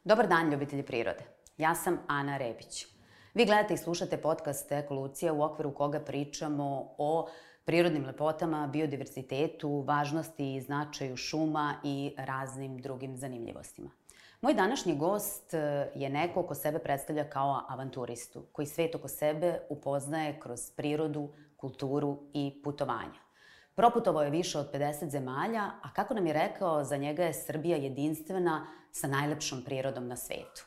Dobar dan, ljubitelji prirode. Ja sam Ana Rebić. Vi gledate i slušate podcast Ekolucija u okviru koga pričamo o prirodnim lepotama, biodiverzitetu, važnosti i značaju šuma i raznim drugim zanimljivostima. Moj današnji gost je neko ko sebe predstavlja kao avanturistu, koji svet oko sebe upoznaje kroz prirodu, kulturu i putovanja. Proputovao je više od 50 zemalja, a kako nam je rekao, za njega je Srbija jedinstvena sa najlepšom prirodom na svetu.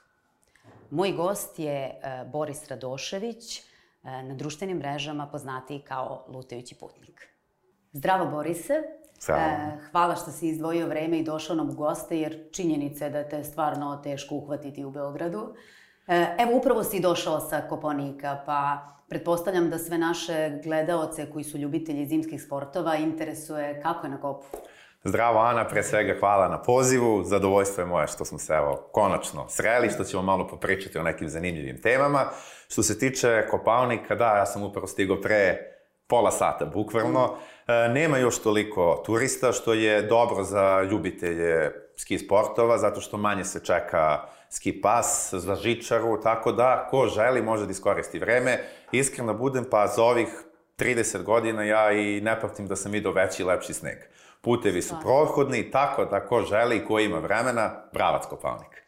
Moj gost je Boris Radošević, na društvenim mrežama poznatiji kao Lutajući putnik. Zdravo, Borise. Hvala što si izdvojio vreme i došao nam u goste, jer činjenica je da te stvarno teško uhvatiti u Beogradu. Evo, upravo si došao sa Kopaonika, pa pretpostavljam da sve naše gledaoce koji su ljubitelji zimskih sportova interesuje kako je na Kopu. Zdravo, Ana, pre svega hvala na pozivu. Zadovoljstvo je moje što smo se konačno sreli, što ćemo malo popričati o nekim zanimljivim temama. Što se tiče Kopaonika, da, ja sam upravo stigao pre pola sata, bukvalno. Nema još toliko turista, što je dobro za ljubitelje ski sportova, zato što manje se čeka ski pas za žičaru, tako da ko želi može da iskoristi vreme. Iskreno budem, pa za ovih 30 godina ja i ne pamtim da sam vidio veći i lepši sneg. Putevi su prohodni, tako da ko želi i ko ima vremena, bravac Kopaonik.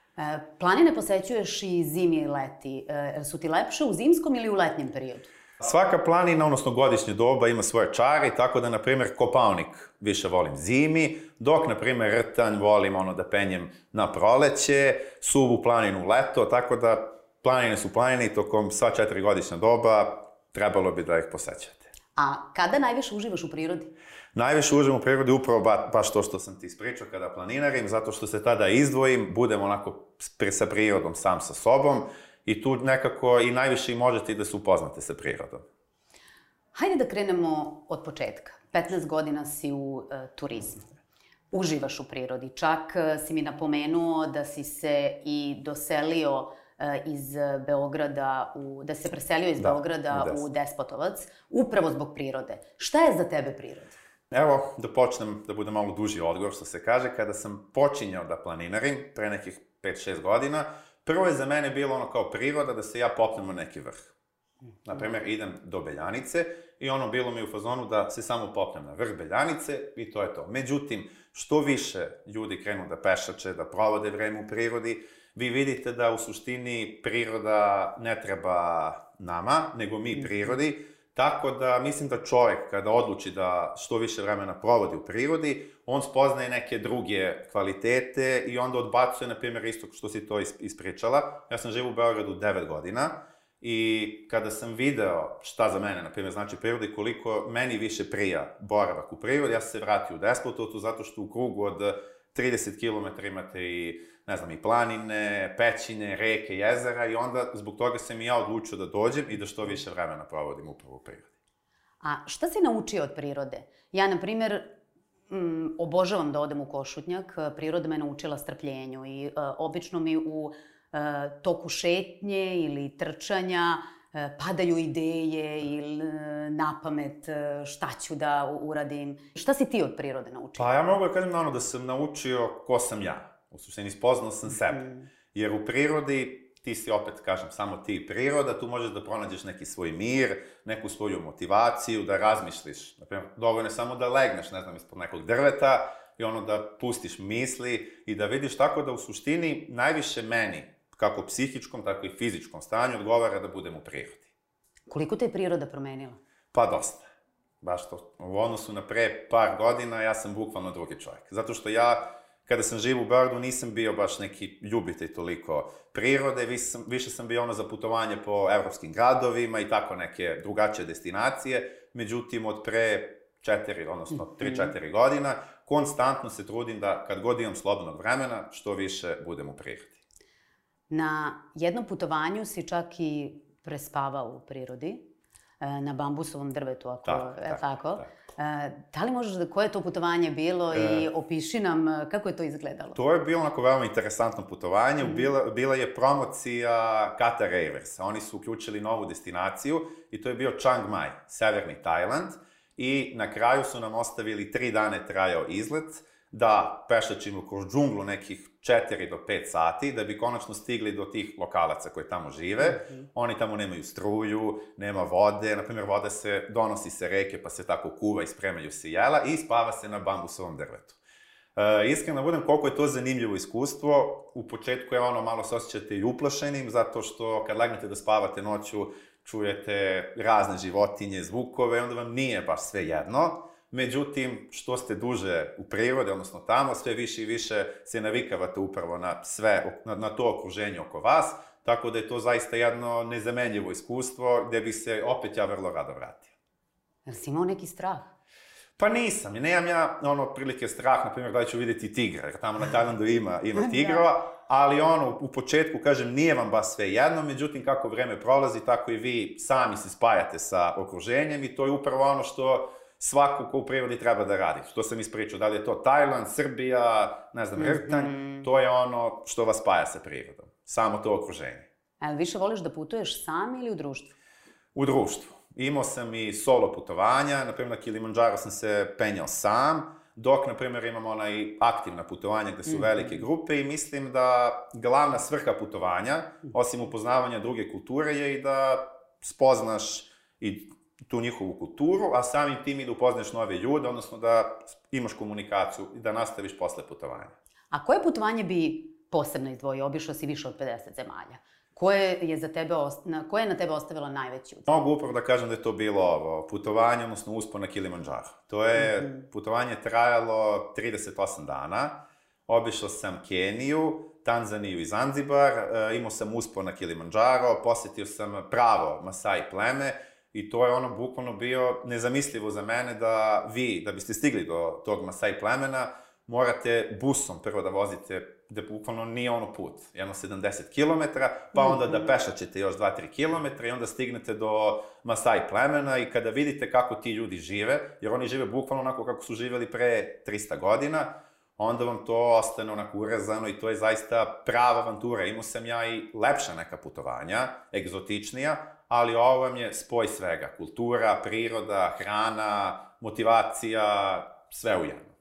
Planine posećuješ i zimi i leti. Su ti lepše u zimskom ili u letnjem periodu? Svaka planina, odnosno godišnje doba, ima svoje čari, tako da, na primjer, Kopaonik više volim zimi, dok, na primjer, Rtanj volim da penjem na proleće, Suvu planinu leto, tako da planine su planine i tokom sva 4 godišnja doba trebalo bi da ih posećate. A kada najviše uživaš u prirodi? Najviše uživam u prirodi upravo baš to što sam ti ispričao kada planinarim, zato što se tada izdvojim, budem onako sa prirodom, sam sa sobom, i tu nekako i najviše možete i da se upoznate sa prirodom. Hajde da krenemo od početka. 15 godina si u turizmu. Uživaš u prirodi. Čak si mi napomenuo da si se i doselio iz Beograda, da se preselio iz Beograda u Despotovac, upravo zbog prirode. Šta je za tebe priroda? Evo, da počnem, da bude malo duži odgovor, što se kaže. Kada sam počinjao da planinarim, pre nekih 5-6 godina, prvo je za mene bilo kao priroda da se ja popnem na neki vrh. Naprimer, idem do Beljanice i bilo mi u fazonu da se samo popnem na vrh Beljanice i to je to. Međutim, što više ljudi krenu da pešače, da provode vreme u prirodi, vi vidite da u suštini priroda ne treba nama, nego mi prirodi. Tako da mislim da čovjek kada odluči da što više vremena provodi u prirodi, on spoznaje neke druge kvalitete i onda odbacuje, na primjer, isto što si to ispričala. Ja sam živio u Beogradu 9 godina i kada sam video šta za mene, na primjer, znači priroda i koliko meni više prija boravak u prirodi, ja sam se vratio u Despotovcu zato što u krugu od 30 km imate i, ne znam, i planine, pećine, reke, jezera i onda zbog toga sam i ja odlučio da dođem i da što više vremena provodim upravo u prirodi. A šta si naučio od prirode? Ja, na primjer, obožavam da odem u Košutnjak, priroda me naučila strpljenju i obično mi u toku šetnje ili trčanja padaju ideje ili napamet šta ću da uradim. Šta si ti od prirode naučio? Pa ja mogu da kažem da sam naučio ko sam ja. U suštini spoznao sam sebe. Jer u prirodi ti si, opet kažem, samo ti i priroda, tu možeš da pronađeš neki svoj mir, neku svoju motivaciju, da razmišljiš. Naprimjer, dovoljno je samo da legneš, ne znam, ispod nekog drveta i da pustiš misli i da vidiš, tako da u suštini najviše meni, kako u psihičkom, tako i fizičkom stanju, odgovara da budem u prirodi. Koliko te je priroda promenila? Pa dosta. Baš to. U odnosu na pre par godina ja sam bukvalno drugi čovjek. Zato što ja, kada sam živo u Beogradu, nisam bio baš neki ljubitelj toliko prirode, više sam bio za putovanje po evropskim gradovima i tako neke drugačije destinacije. Međutim, od pre 3-4 godina, konstantno se trudim da, kad god imam slobodnog vremena, što više budem u prirodi. Na jednom putovanju si čak i prespavao u prirodi, na bambusovom drvetu, ako je tako. Da li možeš koje je to putovanje bilo i opiši nam kako je to izgledalo? To je bilo veoma interesantno putovanje. Bila je promocija Qatar Airways. Oni su uključili novu destinaciju i to je bio Chiang Mai, severni Tajland. I na kraju su nam ostavili 3 dana trajao izlet da pešačimo kroz džunglu nekih 4 do 5 sati, da bi konačno stigli do tih lokalaca koji tamo žive. Oni tamo nemaju struju, nema vode, na primjer voda se donosi sa reke pa se tako kuva i spremaju se jela i spava se na bambusovom drvetu. Iskreno budem, koliko je to zanimljivo iskustvo, u početku je malo se osjećate i uplašenim, zato što kad legnete da spavate noću, čujete razne životinje, zvukove, onda vam nije baš sve jedno. Međutim, što ste duže u prirodi, odnosno tamo, sve više i više se navikavate upravo na to okruženje oko vas, tako da je to zaista jedno nezamenljivo iskustvo gde bi se opet ja vrlo rado vratio. Jel si imao neki strah? Pa nisam, nemam ja prilike strah, na primjer, da ću vidjeti tigra, jer tamo na Tajlandu ima tigrova, ali u početku, kažem, nije vam baš sve jedno, međutim, kako vreme prolazi, tako i vi sami se spajate sa okruženjem i to je upravo ono što svako ko u prirodi treba da radi. Što sam ispričao, da li je to Tajland, Srbija, ne znam, Rtanj, to je ono što vas spaja sa prirodom. Samo to okruženje. Ali više voliš da putuješ sam ili u društvu? U društvu. Imao sam i solo putovanja, na primjer na Kilimandžaro sam se penjao sam, dok, na primjer, imamo aktivna putovanja gde su velike grupe i mislim da glavna svrha putovanja, osim upoznavanja druge kulture, je i da spoznaš i tu njihovu kulturu, a samim tim i da upoznaš nove ljude, odnosno da imaš komunikaciju i da nastaviš posle putovanja. A koje putovanje bi posebno izdvojio? Obišao si više od 50 zemalja. Koje je na tebe ostavilo najveći utisak? Mogu upravo da kažem da je to bilo ovo putovanje, odnosno uspon na Kilimandžaro. To je putovanje trajalo 38 dana. Obišao sam Keniju, Tanzaniju i Zanzibar, imao sam uspon na Kilimandžaro, posjetio sam pravo Masai pleme i to je bukvalno bio nezamislivo za mene da vi, da biste stigli do tog Masai plemena, morate busom prvo da vozite, da bukvalno nije put, jedno 70 km, pa onda da pešačete još 2-3 km i onda stignete do Masai plemena i kada vidite kako ti ljudi žive, jer oni žive bukvalno onako kako su živeli pre 300 godina, onda vam to ostane urezano i to je zaista prava avantura. Imao sam ja i lepša neka putovanja, egzotičnija, ali ovo vam je spoj svega. Kultura, priroda, hrana, motivacija, sve u jedno.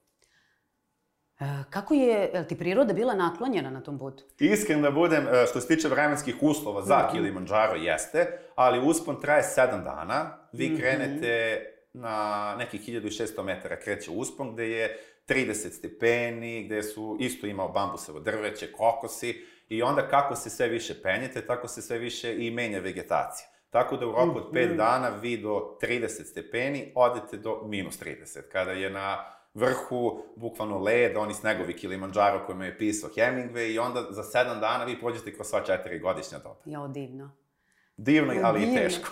Kako je ti priroda bila naklonjena na tom putu? Iskren da budem, što se tiče vremenskih uslova za Kilimandžaro jeste, ali uspon traje 7 dana. Vi krenete na nekih 1600 metara, kreće uspon gde je 30 stepeni, gde su isto imao bambusovo drveće, kokosi i onda kako se sve više penjete, tako se sve više i menja vegetacija. Tako da u roku od 5 dana vi do 30 stepeni odete do minus 30, kada je na vrhu bukvalno led, oni snegovi Kilimandžaro kojima je pisao Hemingway i onda za 7 dana vi prođete kroz sva 4 godišnja doba. Jo, divno. Divno, ali i teško.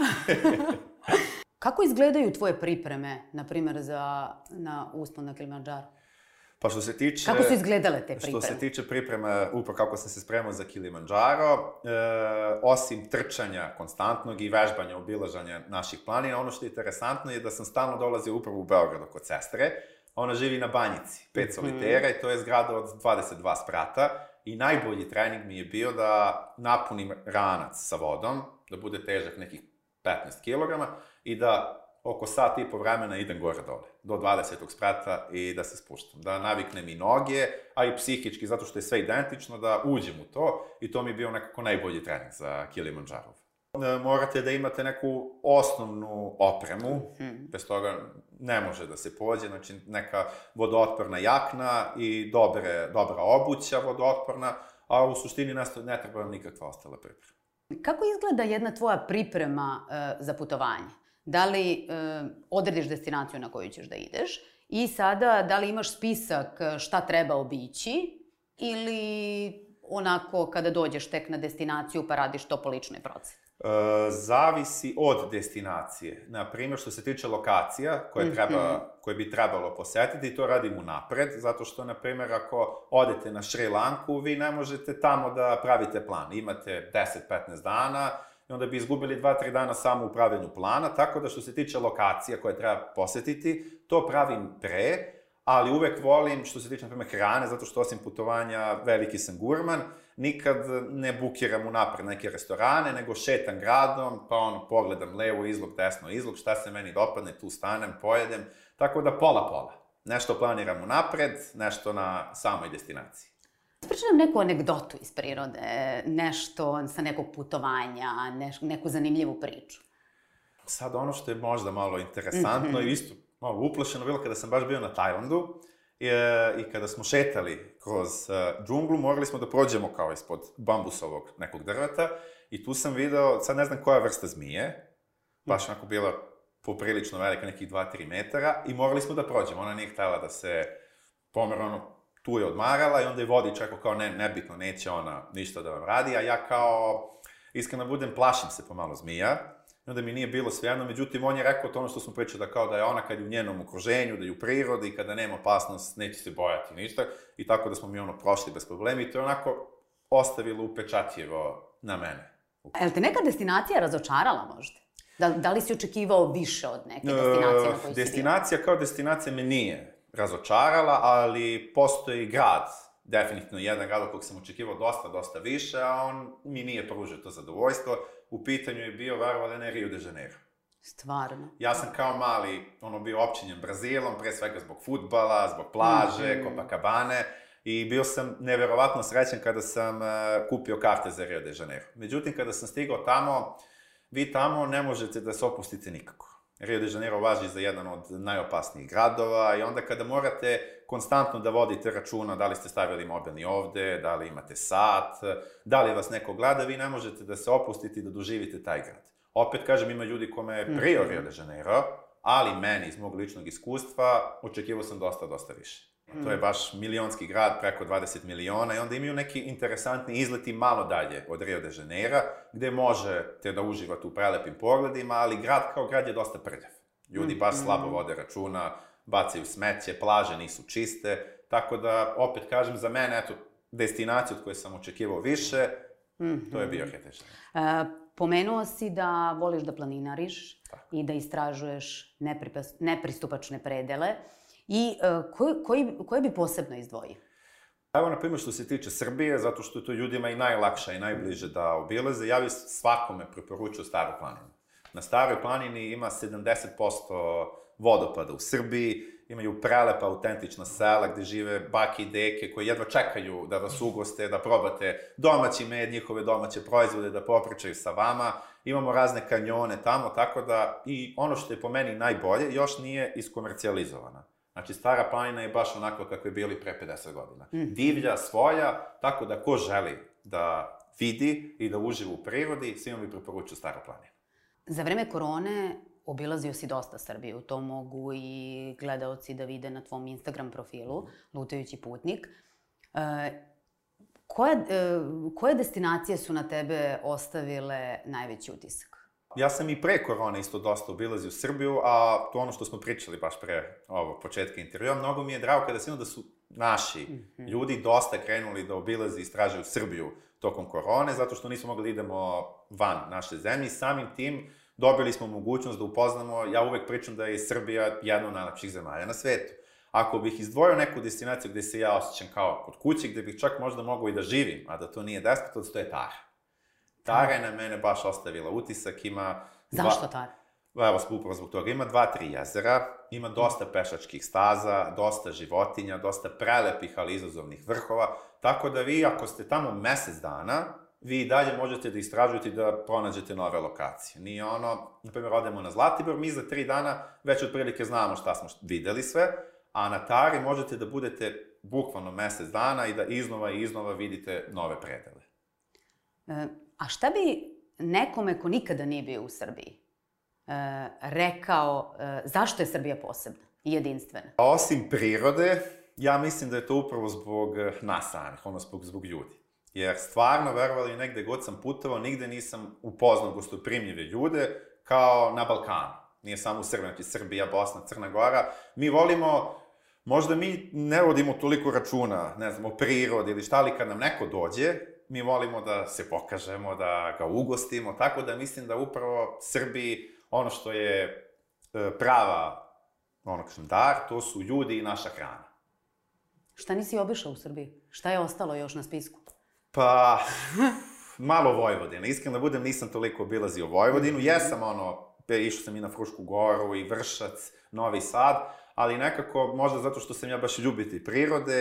Kako izgledaju tvoje pripreme, na primjer, na uspon na Kilimandžaro? Pa što se tiče... Kako su izgledale te pripreme? Što se tiče pripreme, upravo kako sam se spremao za Kilimandžaro, osim trčanja konstantnog i vežbanja, obilaženja naših planina, ono što je interesantno je da sam stalno dolazio upravo u Beogradu kod sestre. Ona živi na Banjici, 5 solitera i to je zgrada od 22 sprata. I najbolji trening mi je bio da napunim ranac sa vodom, da bude težak nekih 15 kg i da oko sat i po vremena idem gore-dole, do 20. sprata i da se spuštam. Da naviknem i noge, a i psihički, zato što je sve identično, da uđem u to i to mi je bio nekako najbolji trening za Kilimandžaro. Morate da imate neku osnovnu opremu, bez toga ne može da se pođe, znači neka vodootporna jakna i dobra obuća vodootporna, a u suštini ne treba vam nikakva ostala priprema. Kako izgleda jedna tvoja priprema za putovanje? Da li odrediš destinaciju na koju ćeš da ideš i sada da li imaš spisak šta treba obići ili onako kada dođeš tek na destinaciju pa radiš to po ličnoj proceni? Zavisi od destinacije. Naprimjer, što se tiče lokacija koje bi trebalo posetiti, to radim unapred, zato što, naprimjer, ako odete na Šri Lanku, vi ne možete tamo da pravite plan. Imate 10-15 dana i onda bi izgubili 2-3 dana samo u pravljenju plana, tako da što se tiče lokacija koje treba posetiti, to pravim pre, ali uvek volim, što se tiče, na primjer, hrane, zato što osim putovanja veliki sam gurman, nikad ne bukiram unapred neke restorane, nego šetam gradom, pa pogledam levo izlog, desno izlog, šta se meni dopadne, tu stanem, pojedem, tako da pola-pola. Nešto planiram unapred, nešto na samoj destinaciji. Priča nam neku anegdotu iz prirode, nešto sa nekog putovanja, neku zanimljivu priču. Sad ono što je možda malo interesantno i isto malo uplašeno bilo kada sam baš bio na Tajlandu i kada smo šetali kroz džunglu, morali smo da prođemo kao ispod bambusovog nekog drveta i tu sam video, sad ne znam koja vrsta zmije, baš onako bila poprilično velika, nekih 2-3 metara i morali smo da prođemo. Ona nije htjela da se pomera, tu je odmarala i onda je vodič rekao kao nebitno, neće ona ništa da vam radi, a ja kao, iskreno budem, plašim se pomalo zmija. I onda mi nije bilo svejedno, međutim, on je rekao to ono što smo pričali, da kao da je ona kad je u njenom okruženju, da je u prirodi, kada nema opasnost, neće se bojati ništa. I tako da smo mi prošli bez problema i to je onako ostavilo upečatljivo na mene. Je li te neka destinacija razočarala možda? Da li si očekivao više od neke destinacije na kojoj si bio? Destinacija kao destinacija me nije razočarala, ali postoji grad, definitivno jedan grad od kojeg sam očekivao dosta više, a on mi nije pružio to zadovoljstvo. U pitanju je bio, verovali ne, Rio de Janeiro. Stvarno? Ja sam kao mali bio opčinjen Brazilom, pre svega zbog fudbala, zbog plaže, Copacabane, i bio sam neverovatno srećan kada sam kupio karte za Rio de Janeiro. Međutim, kada sam stigao tamo, vi tamo ne možete da se opustite nikako. Rio de Janeiro važi za jedan od najopasnijih gradova i onda kada morate konstantno da vodite računa da li ste stavili mobilni ovde, da li imate sat, da li vas neko gleda, vi ne možete da se opustite i da doživite taj grad. Opet kažem, ima ljudi kome je prijao Rio de Janeiro, ali meni iz mog ličnog iskustva očekivao sam dosta više. To je baš milionski grad, preko 20 miliona i onda imaju neki interesantni izleti malo dalje od Rio de Janeira, gde možete da uživate u prelepim pogledima, ali grad kao grad je dosta prljav. Ljudi baš slabo vode računa, bacaju smeće, plaže nisu čiste, tako da, opet kažem, za mene, eto, destinaciju od koje sam očekivao više, to je bio Rio de Janeiro. Pomenuo si da voliš da planinariš i da istražuješ nepristupačne predele. I koje bi posebno izdvojio? Evo, na primjer, što se tiče Srbije, zato što je to ljudima i najlakše i najbliže da obilaze, ja bih svakome preporučio Staru planinu. Na Staroj planini ima 70% vodopada u Srbiji, imaju prelepa, autentična sela gde žive bake i deke koji jedva čekaju da vas ugoste, da probate domaći med, njihove domaće proizvode, da popričaju sa vama. Imamo razne kanjone tamo, tako da i ono što je po meni najbolje, još nije iskomercijalizovana. Znači, Stara planina je baš onako kako je bili pre 50 godina. Divlja, svoja, tako da ko želi da vidi i da uživa u prirodi, svima bi preporučio Staru planinu. Za vreme korone obilazio si dosta Srbiju. To mogu i gledaoci da vide na tvom Instagram profilu, Lutajući putnik. Koje destinacije su na tebe ostavile najveći utisak? Ja sam i pre korone isto dosta obilazio Srbiju, a to ono što smo pričali baš pre ovog početka intervjua, mnogo mi je drago kada sam da su naši ljudi dosta krenuli da obilaze i istražuju Srbiju tokom korone, zato što nismo mogli da idemo van naše zemlje. Samim tim dobili smo mogućnost da upoznamo, ja uvek pričam da je Srbija jedna od najlepših zemalja na svetu. Ako bih izdvojio neku destinaciju gde se ja osjećam kao kod kuće, gde bih čak možda mogao i da živim, a da to nije despotovac, to je Tara. Tara je na mene baš ostavila utisak, ima... Zašto Tara? Evo, upravo zbog toga. Ima 2-3 jezera, ima dosta pešačkih staza, dosta životinja, dosta prelepih, ali izazovnih vrhova, tako da vi, ako ste tamo mesec dana, vi i dalje možete da istražujete i da pronađete nove lokacije. Nije ono, na primjer, odemo na Zlatibor, mi za 3 dana već otprilike znamo šta smo videli sve, a na Tari možete da budete bukvalno mesec dana i da iznova vidite nove predele. A šta bi nekome ko nikada nije bio u Srbiji rekao zašto je Srbija posebna i jedinstvena? Osim prirode, ja mislim da je to upravo zbog nas samih, zbog ljudi. Jer stvarno, verovali, negde god sam putovao, nigde nisam upoznao gostoprimljive ljude kao na Balkanu. Nije samo u Srbiji, znači Srbija, Bosna, Crna Gora. Mi volimo, možda mi ne vodimo toliko računa, ne znam, o prirodi ili šta, ali kad nam neko dođe, mi volimo da se pokažemo, da ga ugostimo, tako da mislim da upravo Srbiji ono što je prava, dar, to su ljudi i naša hrana. Šta nisi obišao u Srbiji? Šta je ostalo još na spisku? Pa, malo Vojvodina. Iskreno da budem, nisam toliko obilazio Vojvodinu. Jesam išao sam i na Frušku goru i Vršac, Novi Sad, ali nekako možda zato što sam ja baš ljubitelj prirode,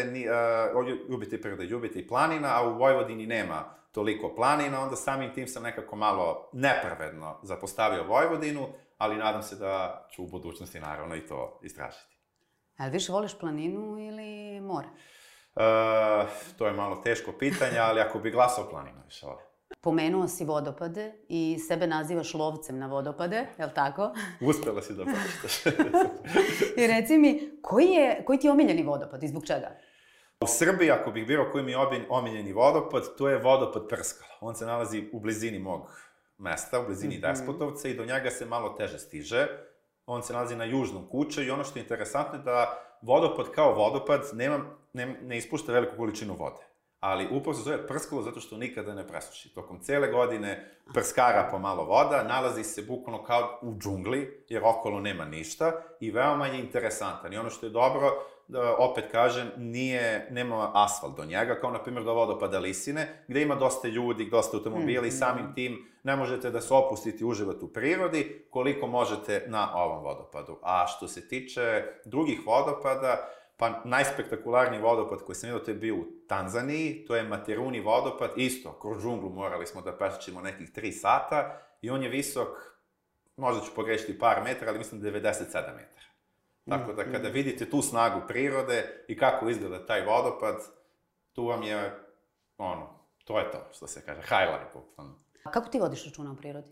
ljubitelj planina, a u Vojvodini nema toliko planina, onda samim tim sam nekako malo nepravedno zapostavio Vojvodinu, ali nadam se da ću u budućnosti naravno i to istražiti. Ali više voliš planinu ili more? To je malo teško pitanje, ali ako bi glasao planinu, više volim. Pomenuo si vodopade i sebe nazivaš lovcem na vodopade, je li tako? Uspela si da pročitaš. I reci mi, koji ti je omiljeni vodopad i zbog čega? U Srbiji, ako bih birao koji mi je omiljeni vodopad, to je vodopad Prskala. On se nalazi u blizini mog mesta, u blizini Despotovca i do njega se malo teže stiže. On se nalazi na južnom kuću i ono što je interesantno je da vodopad kao vodopad ne ispušta veliku količinu vode. Ali upravo se zove Prskalo zato što nikada ne presuši. Tokom cele godine prskara pomalo voda, nalazi se bukvalno kao u džungli, jer okolo nema ništa i veoma je interesantan. I ono što je dobro, opet kažem, nema asfalt do njega, kao na primjer do vodopada Lisine, gde ima dosta ljudi, dosta automobila i samim tim ne možete da se opustite i uživate u prirodi koliko možete na ovom vodopadu. A što se tiče drugih vodopada, pa najspektakularniji vodopad koji sam vidio, to je bio u Tanzaniji, to je Materuni vodopad, isto, kroz džunglu morali smo da preskočimo nekih 3 sata i on je visok, možda ću pogrešiti par metara, ali mislim 97 metara. Tako da kada vidite tu snagu prirode i kako izgleda taj vodopad, tu vam je, to je to, što se kaže, highlight. Kako ti vodiš računa o prirodi?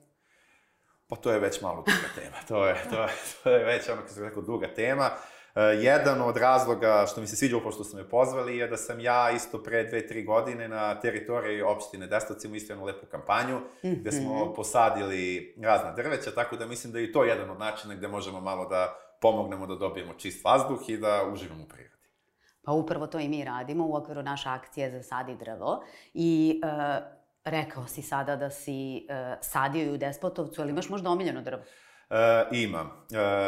Pa to je već malo duga tema, to je već, kako sam rekao, duga tema. Jedan od razloga što mi se sviđa upravo što ste me pozvali je da sam ja isto pre 2-3 godine na teritoriji opštine Despotovci imao isto jednu lepu kampanju gde smo posadili razna drveća, tako da mislim da je i to jedan od načina gde možemo malo da pomognemo da dobijemo čist vazduh i da uživamo u prirodi. Pa upravo to i mi radimo u okviru naše akcije Zasadi drvo i rekao si sada da si sadio i u Despotovcu, ali imaš možda omiljeno drvo? Imam.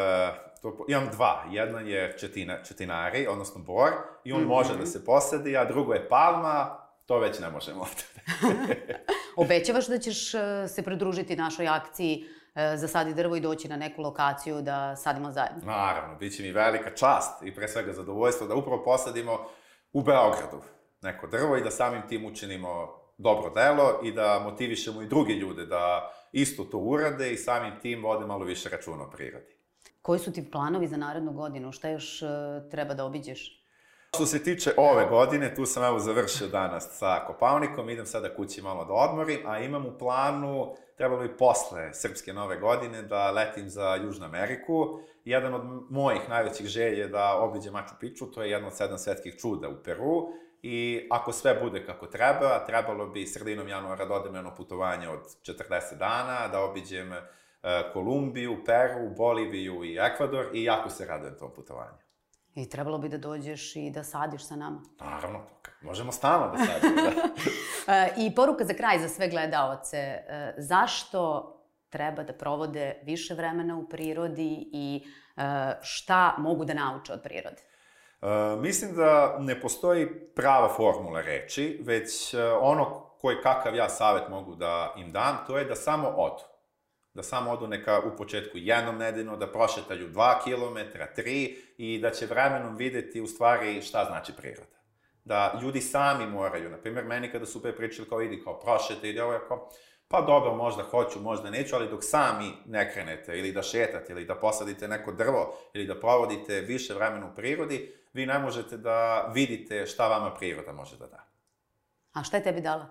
Imam 2. Jedna je četinari, odnosno bor, i on može da se posadi, a drugo je palma, to već ne možemo ovde. Obećavaš da ćeš se pridružiti našoj akciji Zasadi drvo i doći na neku lokaciju da sadimo zajedno? Naravno, bit će mi velika čast i pre svega zadovoljstvo da upravo posadimo u Beogradu neko drvo i da samim tim učinimo dobro delo i da motivišemo i druge ljude da isto to urade i samim tim vode malo više računa o prirodi. Koji su ti planovi za narednu godinu? Šta još treba da obiđeš? Što se tiče ove godine, tu sam evo završio danas sa Kopaonikom, idem sada kući malo da odmorim, a imam u planu, trebalo bi posle Srpske nove godine, da letim za Južnu Ameriku. Jedan od mojih najvećih želja je da obiđem Machu Picchu, to je jedno od 7 svetskih čuda u Peru. I ako sve bude kako treba, trebalo bi sredinom januara da odem jedno putovanje od 40 dana, da obiđem Kolumbiju, Peru, Boliviju i Ekvador i jako se radujem tom putovanju. I trebalo bi da dođeš i da sadiš sa nama. Naravno, možemo stalno da sadimo, da. I poruka za kraj za sve gledaoce. Zašto treba da provode više vremena u prirodi i šta mogu da nauče od prirode? Mislim da ne postoji prava formula reči, već ono kakav ja savjet mogu da im dam, to je da samo odu. Da samo odu neka u početku jednom nedeljno, da prošetaju 2 kilometra, 3 i da će vremenom videti u stvari šta znači priroda. Da ljudi sami moraju, na primjer, meni kada su pričali kao idi kao prošete, ide ovo kao, pa dobro, možda hoću, možda neću, ali dok sami ne krenete ili da šetate ili da posadite neko drvo ili da provodite više vremena u prirodi, vi ne možete da vidite šta vama priroda može da da. A šta je tebi dala?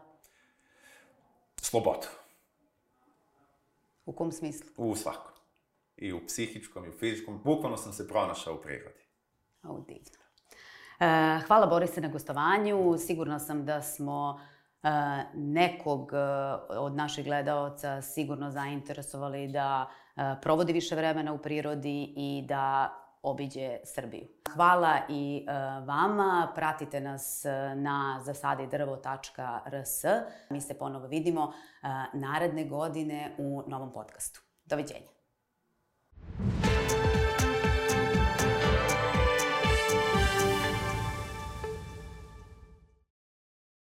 Slobodu. U kom smislu? U svakom. I u psihičkom, i u fizičkom. Bukvalno sam se pronašao u prirodi. Divno. Hvala Borise na gostovanju. Sigurna sam da smo nekog od naših gledaoca sigurno zainteresovali da provodi više vremena u prirodi i da obiđe Srbiju. Hvala i vama. Pratite nas na zasadidrvo.rs. Mi se ponovo vidimo naredne godine u novom podcastu. Doviđenja.